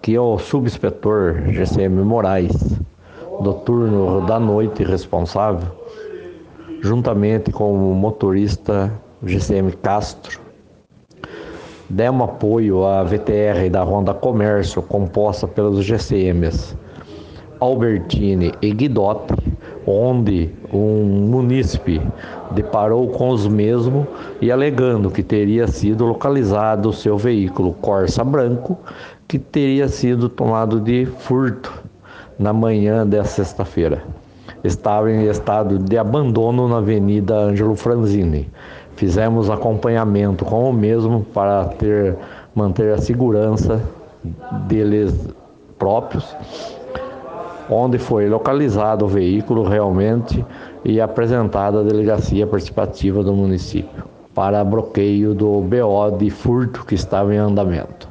Aqui é o subinspetor GCM Moraes, do turno da noite responsável, juntamente com o motorista GCM Castro. Demos apoio à VTR da Ronda Comércio, composta pelos GCMs Albertini e Guidotti, onde um munícipe deparou com os mesmos e alegando que teria sido localizado o seu veículo Corsa branco, que teria sido tomado de furto na manhã desta sexta-feira. Estava em estado de abandono na Avenida Ângelo Franzini. Fizemos acompanhamento com o mesmo para manter a segurança deles próprios, onde foi localizado o veículo realmente e apresentada a delegacia participativa do município para bloqueio do BO de furto que estava em andamento.